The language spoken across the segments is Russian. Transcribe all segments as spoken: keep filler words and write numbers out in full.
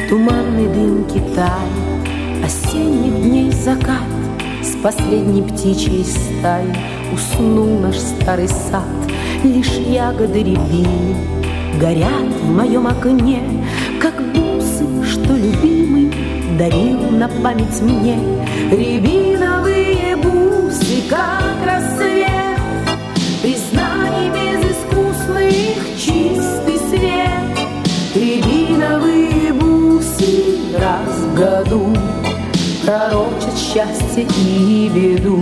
Туманный дым Китая, осенних дней закат, с последней птичьей стаи уснул наш старый сад. Лишь ягоды рябины горят в моем окне, как бусы, что любимый дарил на память мне. Рябиновые бусы, как рассвет, признаний безыскусных чистый свет. Рябиновые бусы раз в году пророчат счастье и беду.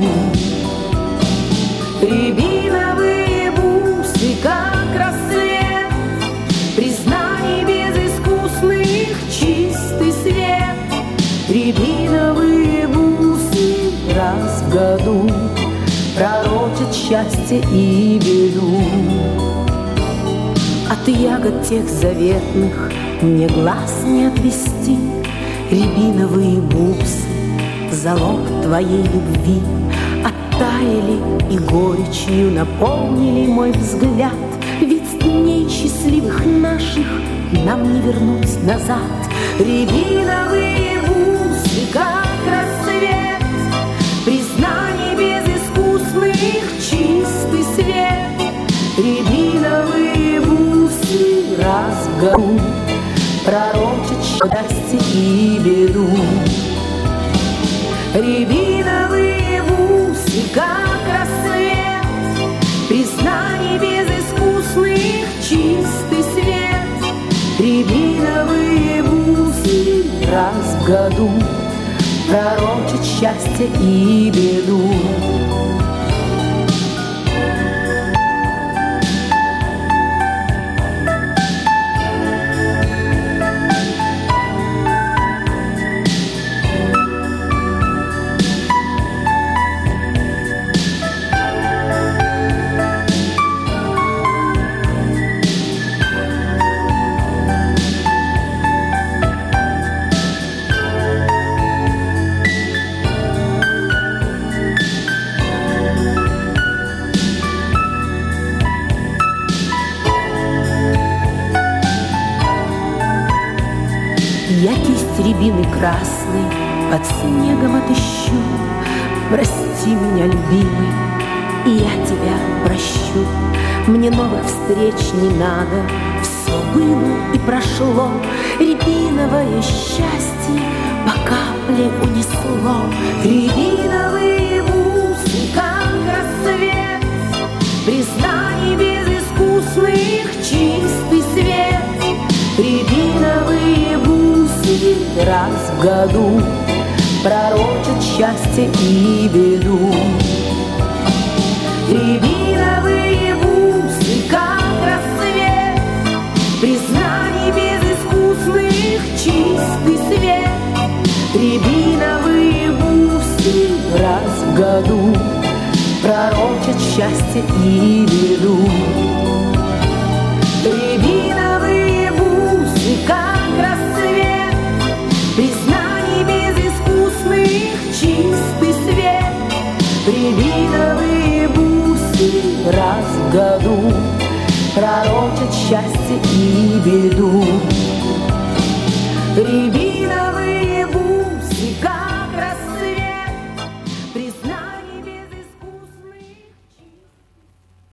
Рябиновые бусы, как рассвет, признаний безыскусных чистый свет. Рябиновые бусы раз в году пророчат счастье и беду. От ягод тех заветных мне глаз не отвести. Рябиновые бусы, залог твоей любви, оттаяли и горечью наполнили мой взгляд. Ведь дней счастливых наших нам не вернуть назад. Рябиновые бусы, как рассвет, признаний безыскусных чистый свет. Рябиновые бусы раз в году пророчат счастье и беду. Рябиновые бусы, как рассвет, признаний безыскусных чистый свет. Рябиновые бусы раз в году пророчат счастье и беду. Я кисть рябины красной под снегом отыщу. Прости меня, любимый, и я тебя прощу. Мне новых встреч не надо, все было и прошло. Рябиновое счастье по капле унесло. Рябиновые бусы, как рассвет, признаний безыскусных чистый свет. Рябиновые бусы раз в году пророчат счастье и беду. Рябиновые бусы, как рассвет, признаний безыскусных чистый свет. Рябиновые бусы раз в году пророчат счастье и беду. Рябиновые бусы, как рассвет, признаний безыскусных чистый свет. Рябиновые бусы раз в году пророчат счастье и беду.